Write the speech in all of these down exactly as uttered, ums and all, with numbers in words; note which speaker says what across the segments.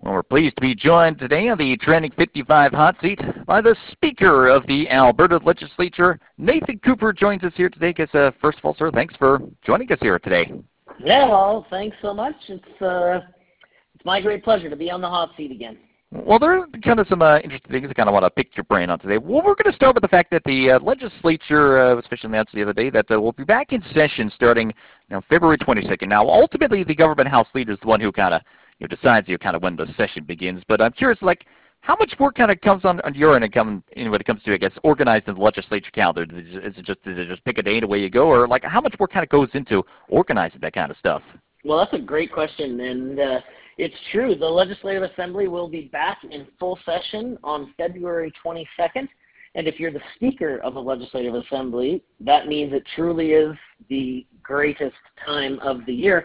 Speaker 1: Well, we're pleased to be joined today on the Trending fifty-five hot seat by the Speaker of the Alberta Legislature. Nathan Cooper joins us here today. Guess, uh, first of all, sir, thanks for joining us here today.
Speaker 2: Yeah, well, thanks so much. It's uh, it's my great pleasure to be on the hot seat again.
Speaker 1: Well, there are kind of some uh, interesting things I kind of want to pick your brain on today. Well, we're going to start with the fact that the uh, legislature uh, was officially announced the other day that uh, we'll be back in session starting you know, February twenty-second. Now, ultimately, the government House leader is the one who kind of you know, decides you know, kind of when the session begins. But I'm curious, like, how much work kind of comes on, on your end and come, in when it comes to, I guess, organizing the legislature calendar? Is it just is it just pick a day and away you go, or like how much work kind of goes into organizing that kind of stuff?
Speaker 2: Well, that's a great question, and uh, it's true. The Legislative Assembly will be back in full session on February twenty-second, and if you're the Speaker of the Legislative Assembly, that means it truly is the greatest time of the year,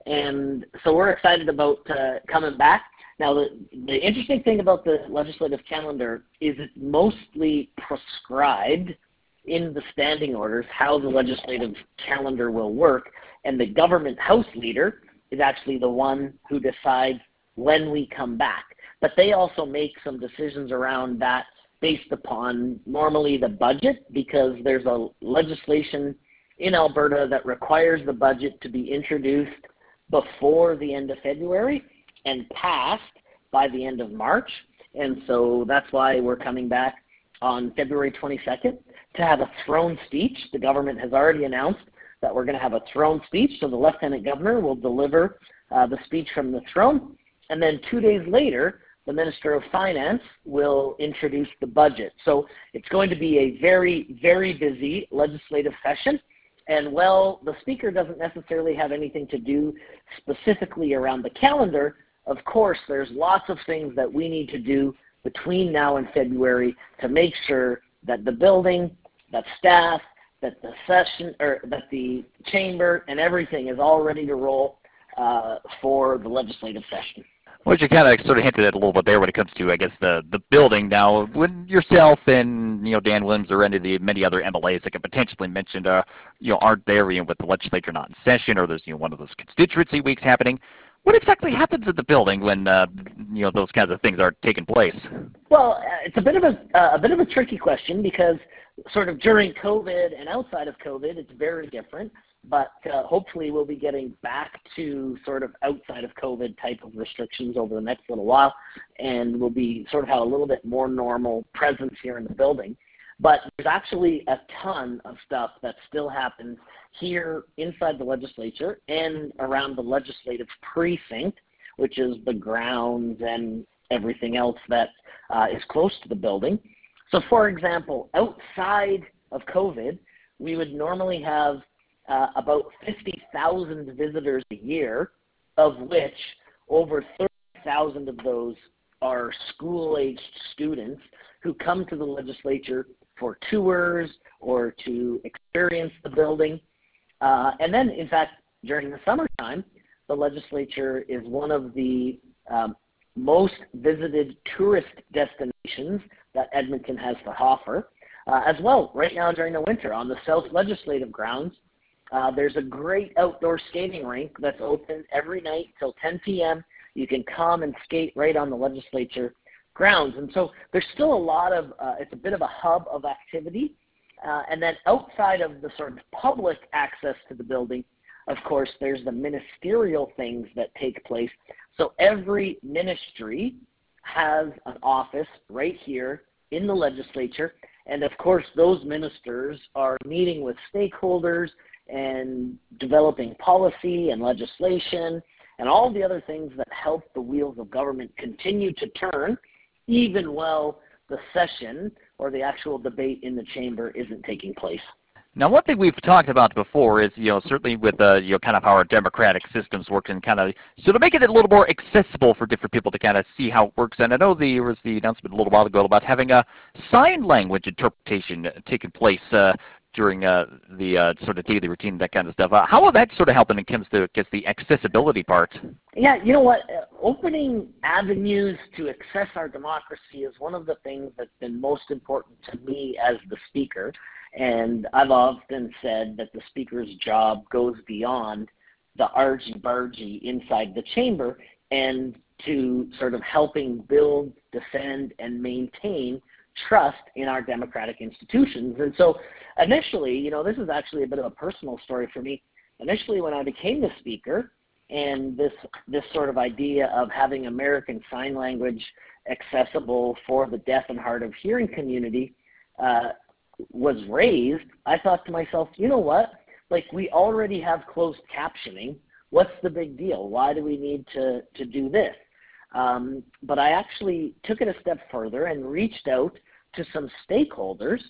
Speaker 2: and so we're excited about uh, coming back. Now, the, the interesting thing about the legislative calendar is it's mostly prescribed in the standing orders how the legislative calendar will work, and the government House leader is actually the one who decides when we come back. But they also make some decisions around that based upon normally the budget, because there's a legislation in Alberta that requires the budget to be introduced before the end of February and passed by the end of March. And so that's why we're coming back on February twenty-second to have a throne speech. The government has already announced that we're going to have a throne speech, so the Lieutenant Governor will deliver uh, the speech from the throne, and then two days later, the Minister of Finance will introduce the budget. So it's going to be a very, very busy legislative session, and while the Speaker doesn't necessarily have anything to do specifically around the calendar, of course, there's lots of things that we need to do between now and February to make sure that the building, that staff, that the session, or that the chamber and everything is all ready to roll uh, for the legislative session.
Speaker 1: Well, you kind of sort of hinted at a little bit there when it comes to, I guess, the, the building. Now, when yourself and, you know, Dan Williams or any of the many other M L As that could potentially mentioned, uh, you know, aren't there, you know, with the legislature not in session, or there's, you know, one of those constituency weeks happening, what exactly happens at the building when, uh, you know, those kinds of things are taking place?
Speaker 2: Well, uh, it's a bit of a, uh, a bit of a tricky question, because sort of during COVID and outside of COVID, it's very different. But uh, hopefully we'll be getting back to sort of outside of COVID type of restrictions over the next little while, and we'll be sort of have a little bit more normal presence here in the building. But there's actually a ton of stuff that still happens here inside the legislature and around the legislative precinct, which is the grounds and everything else that uh, is close to the building. So, for example, outside of COVID, we would normally have uh, about fifty thousand visitors a year, of which over thirty thousand of those are school-aged students who come to the legislature for tours or to experience the building. Uh, and then, in fact, during the summertime, the legislature is one of the um, most visited tourist destinations that Edmonton has to offer. Uh, as well, right now during the winter, on the South Legislative Grounds, uh, there's a great outdoor skating rink that's open every night till ten p.m. You can come and skate right on the legislature grounds. And so there's still a lot of, uh, it's a bit of a hub of activity. Uh, and then outside of the sort of public access to the building, of course, there's the ministerial things that take place. So every ministry has an office right here in the legislature. And of course, those ministers are meeting with stakeholders and developing policy and legislation and all the other things that help the wheels of government continue to turn, even while the session or the actual debate in the chamber isn't taking place.
Speaker 1: Now, one thing we've talked about before is, you know, certainly with, uh, you know, kind of how our democratic systems work and kind of, so to make it a little more accessible for different people to kind of see how it works. And I know there was the announcement a little while ago about having a sign language interpretation taking place uh, during uh, the uh, sort of daily routine, that kind of stuff. Uh, how will that sort of help when it comes to, I guess, the accessibility part?
Speaker 2: Yeah, you know what? Uh, opening avenues to access our democracy is one of the things that's been most important to me as the Speaker. And I've often said that the Speaker's job goes beyond the argy-bargy inside the chamber and to sort of helping build, defend, and maintain trust in our democratic institutions. And so initially, you know, this is actually a bit of a personal story for me. Initially, when I became the speaker, and this this sort of idea of having American Sign Language accessible for the deaf and hard of hearing community uh, was raised, I thought to myself, you know what? Like, we already have closed captioning. What's the big deal? Why do we need to, to do this? Um, but I actually took it a step further and reached out to some stakeholders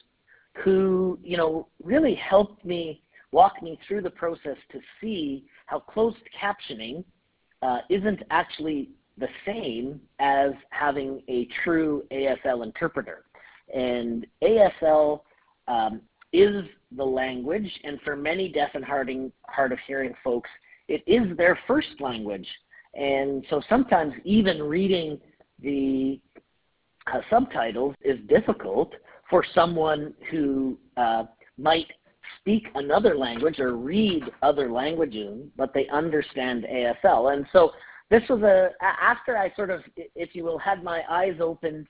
Speaker 2: who, you know, really helped me, walk me through the process to see how closed captioning uh, isn't actually the same as having a true A S L interpreter. And A S L um, is the language, and for many deaf and harding, hard of hearing folks, it is their first language. And so sometimes even reading the uh, subtitles is difficult for someone who uh, might speak another language or read other languages, but they understand A S L. And so this was a, after I sort of, if you will, had my eyes opened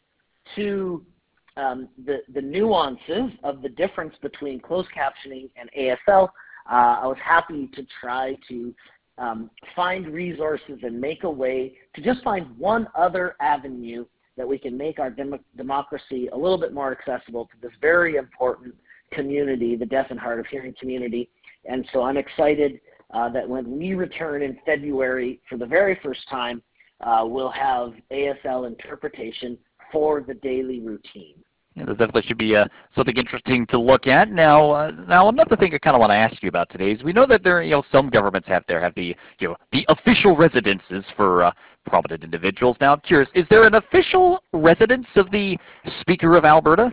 Speaker 2: to um, the, the nuances of the difference between closed captioning and A S L, uh, I was happy to try to Um, find resources and make a way to just find one other avenue that we can make our dem democracy a little bit more accessible to this very important community, the deaf and hard of hearing community. And so I'm excited uh, that when we return in February for the very first time, uh, we'll have A S L interpretation for the daily routine.
Speaker 1: Yeah, there definitely should be uh, something interesting to look at. Now, uh, now another thing I kind of want to ask you about today is we know that there, you know, some governments have there have the, you know, the official residences for uh, prominent individuals. Now, I'm curious, is there an official residence of the Speaker of Alberta?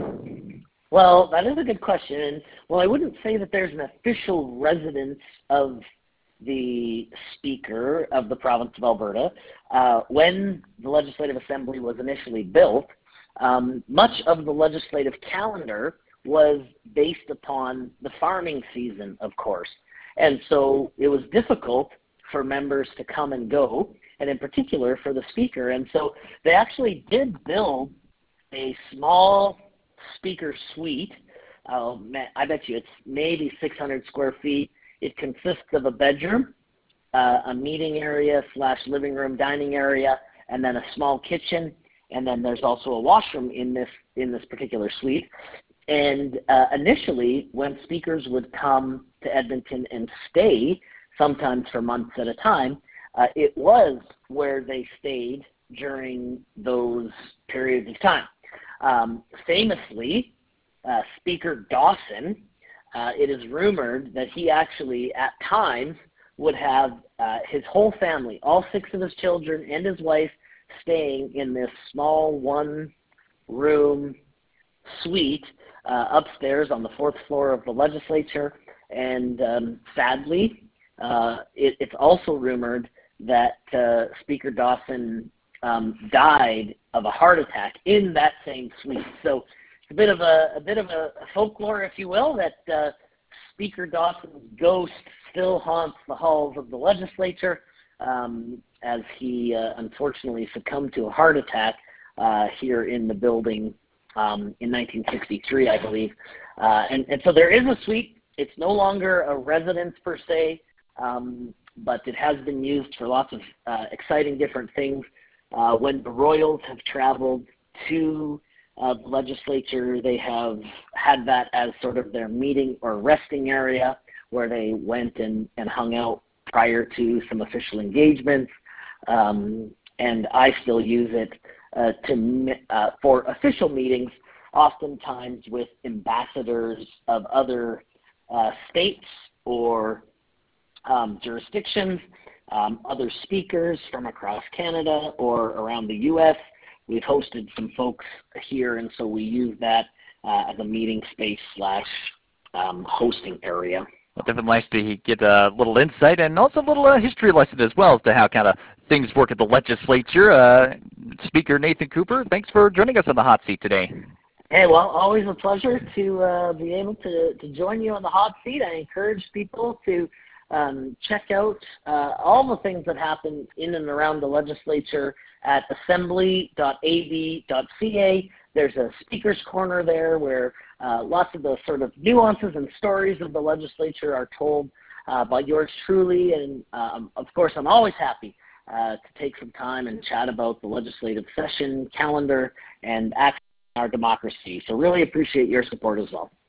Speaker 2: Well, that is a good question. And well, I wouldn't say that there's an official residence of the Speaker of the province of Alberta. Uh, when the Legislative Assembly was initially built, Um, much of the legislative calendar was based upon the farming season, of course. And so it was difficult for members to come and go, and in particular for the speaker. And so they actually did build a small speaker suite. Uh, I bet you it's maybe six hundred square feet. It consists of a bedroom, uh, a meeting area slash living room dining area, and then a small kitchen. And then there's also a washroom in this in this particular suite. And uh, initially, when speakers would come to Edmonton and stay, sometimes for months at a time, uh, it was where they stayed during those periods of time. Um, famously, uh, Speaker Dawson, uh, it is rumored that he actually, at times, would have uh, his whole family, all six of his children and his wife, staying in this small one-room suite uh, upstairs on the fourth floor of the legislature. And um, sadly, uh, it, it's also rumored that uh, Speaker Dawson um, died of a heart attack in that same suite. So it's a bit of a, a bit of a folklore, if you will, that uh, Speaker Dawson's ghost still haunts the halls of the legislature. Um, as he uh, unfortunately succumbed to a heart attack uh, here in the building um, in nineteen sixty-three, I believe. Uh, and, and so there is a suite. It's no longer a residence per se, um, but it has been used for lots of uh, exciting different things. Uh, when the Royals have traveled to uh, the legislature, they have had that as sort of their meeting or resting area where they went and, and hung out prior to some official engagements. Um, and I still use it uh, to uh, for official meetings, oftentimes with ambassadors of other uh, states or um, jurisdictions, um, other speakers from across Canada or around the U S. We've hosted some folks here, and so we use that uh, as a meeting space slash um, hosting area.
Speaker 1: Well, definitely nice to get a little insight and also a little uh, history lesson as well as to how kind of things work at the legislature. Uh, Speaker Nathan Cooper, thanks for joining us on the hot seat today.
Speaker 2: Hey, well, always a pleasure to uh, be able to, to join you on the hot seat. I encourage people to um, check out uh, all the things that happen in and around the legislature at assembly dot a b dot c a. There's a speaker's corner there where uh, lots of the sort of nuances and stories of the legislature are told uh, by yours truly. And um, of course, I'm always happy uh, to take some time and chat about the legislative session, calendar, and access to our democracy. So really appreciate your support as well.